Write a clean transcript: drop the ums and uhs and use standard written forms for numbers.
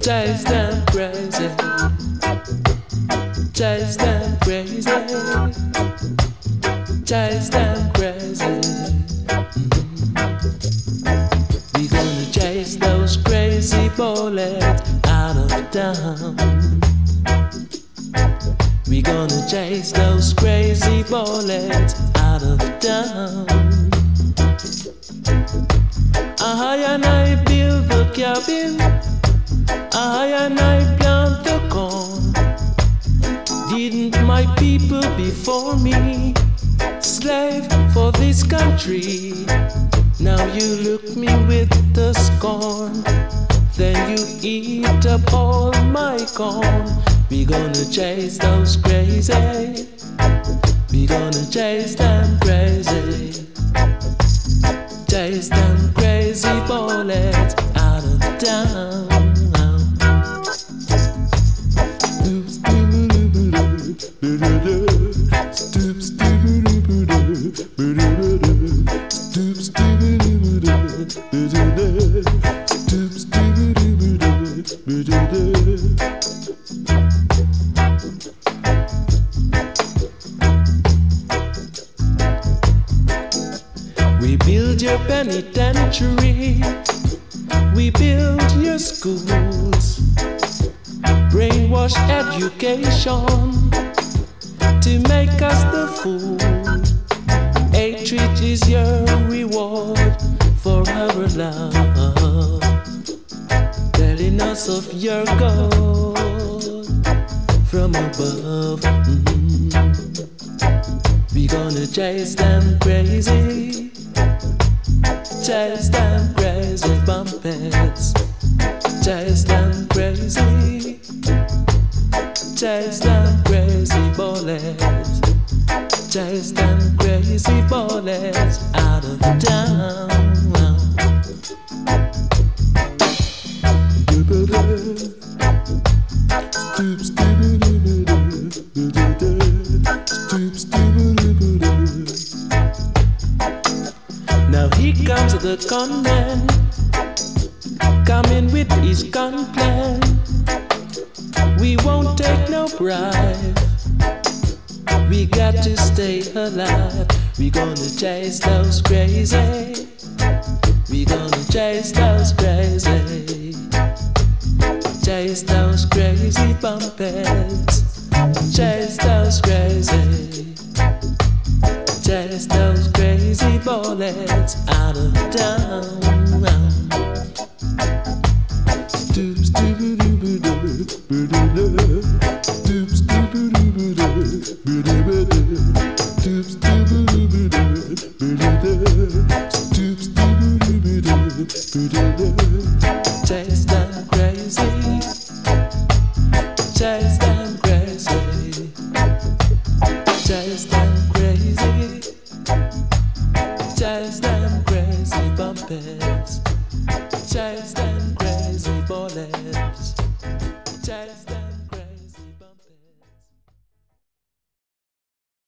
chase them crazy, chase them crazy, chase them crazy. We gonna chase those crazy bullets out of town. We gonna chase those crazy bullets out of town. I and I build the cabin, I and I plant the corn. Didn't my people before me slave for this country? Now you look me with the scorn, then you eat up all my corn. We gonna chase those crazy, we gonna chase them crazy, chase them crazy bullets out of town. We build your penitentiary, we build your schools, brainwash education to make us the fool. Hatred is your reward for our love, telling us of your God from above. We gonna chase them crazy, chase them crazy bumpets, chase them crazy, chase them crazy bullets, chase them crazy bullets out of town. Now here comes the gunman, coming with his gun plan. We won't take no bribe, we got to stay alive. We gonna chase those crazy, we gonna chase those crazy, chase those crazy bumpets, chase those crazy, chase those crazy bullets out of town. Chase them crazy, chase them crazy, chase them crazy, chase them crazy bumpets, chase them